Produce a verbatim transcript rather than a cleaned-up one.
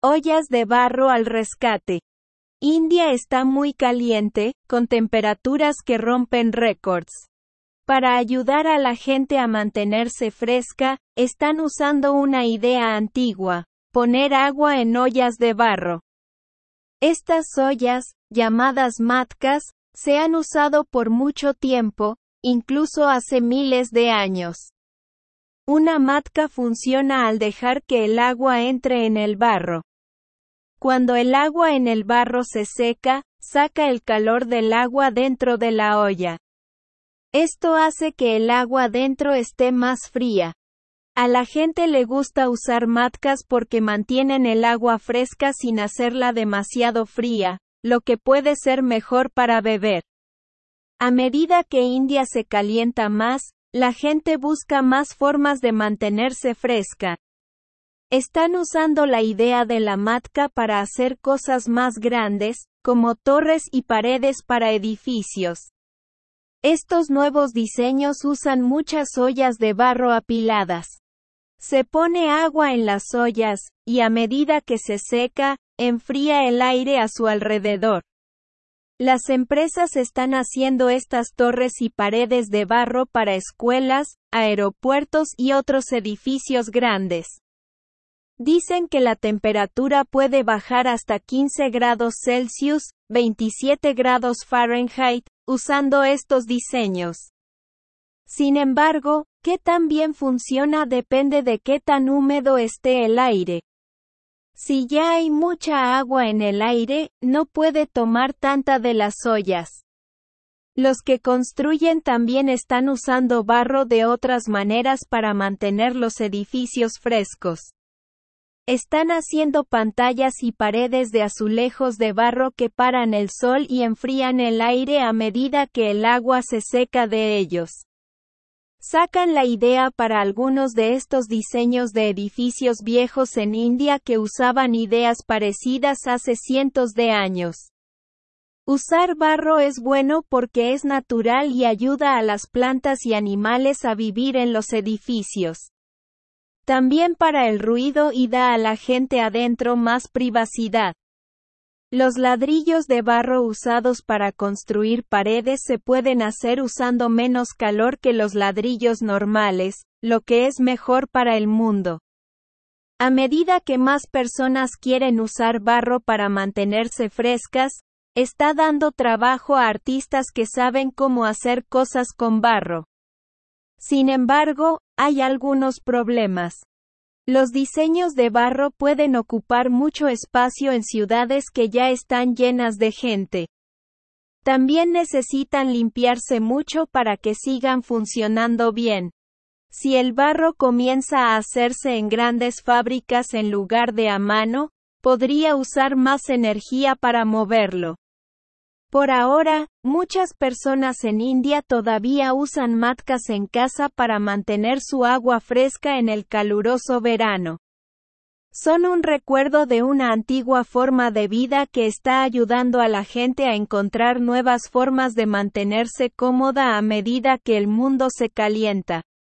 Ollas de barro al rescate. India está muy caliente, con temperaturas que rompen récords. Para ayudar a la gente a mantenerse fresca, están usando una idea antigua: poner agua en ollas de barro. Estas ollas, llamadas matkas, se han usado por mucho tiempo, incluso hace miles de años. Una matka funciona al dejar que el agua entre en el barro. Cuando el agua en el barro se seca, saca el calor del agua dentro de la olla. Esto hace que el agua dentro esté más fría. A la gente le gusta usar matkas porque mantienen el agua fresca sin hacerla demasiado fría, lo que puede ser mejor para beber. A medida que India se calienta más, la gente busca más formas de mantenerse fresca. Están usando la idea de la matka para hacer cosas más grandes, como torres y paredes para edificios. Estos nuevos diseños usan muchas ollas de barro apiladas. Se pone agua en las ollas, y a medida que se seca, enfría el aire a su alrededor. Las empresas están haciendo estas torres y paredes de barro para escuelas, aeropuertos y otros edificios grandes. Dicen que la temperatura puede bajar hasta quince grados Celsius, veintisiete grados Fahrenheit, usando estos diseños. Sin embargo, qué tan bien funciona depende de qué tan húmedo esté el aire. Si ya hay mucha agua en el aire, no puede tomar tanta de las ollas. Los que construyen también están usando barro de otras maneras para mantener los edificios frescos. Están haciendo pantallas y paredes de azulejos de barro que paran el sol y enfrían el aire a medida que el agua se seca de ellos. Sacan la idea para algunos de estos diseños de edificios viejos en India que usaban ideas parecidas hace cientos de años. Usar barro es bueno porque es natural y ayuda a las plantas y animales a vivir en los edificios. También para el ruido y da a la gente adentro más privacidad. Los ladrillos de barro usados para construir paredes se pueden hacer usando menos calor que los ladrillos normales, lo que es mejor para el mundo. A medida que más personas quieren usar barro para mantenerse frescas, está dando trabajo a artistas que saben cómo hacer cosas con barro. Sin embargo, hay algunos problemas. Los diseños de barro pueden ocupar mucho espacio en ciudades que ya están llenas de gente. También necesitan limpiarse mucho para que sigan funcionando bien. Si el barro comienza a hacerse en grandes fábricas en lugar de a mano, podría usar más energía para moverlo. Por ahora, muchas personas en India todavía usan matkas en casa para mantener su agua fresca en el caluroso verano. Son un recuerdo de una antigua forma de vida que está ayudando a la gente a encontrar nuevas formas de mantenerse cómoda a medida que el mundo se calienta.